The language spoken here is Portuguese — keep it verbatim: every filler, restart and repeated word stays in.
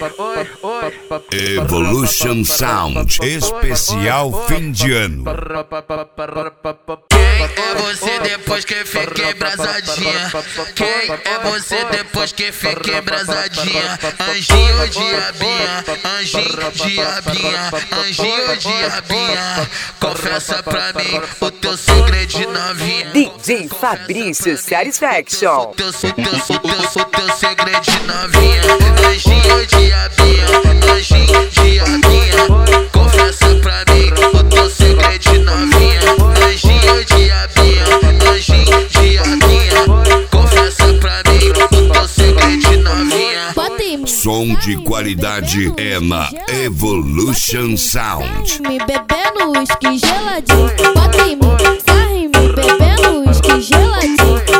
Evolution Sound, especial fim de ano. Quem é você depois que fiquei brasadinha? Quem é você depois que fiquei brasadinha? Anjinho, diabinha, anjinho, diabinha, anjinho, diabinha. Confessa pra mim o teu segredo de novinha. D J Fabrício Satisfaction. O teu, o teu, o teu, o teu segredo de novinha. Anjinho, diabinha, anjinho, diabinha. Confessa pra mim o teu segredo de novinha. Anjinho, diabinha, anjinho, diabinha. Confessa pra mim o teu segredo de novinha. Som de qualidade é na Evolution Sound. Me bebendo uísque geladinho. Bota em mim, sarra em mim, bebendo uísque geladinho.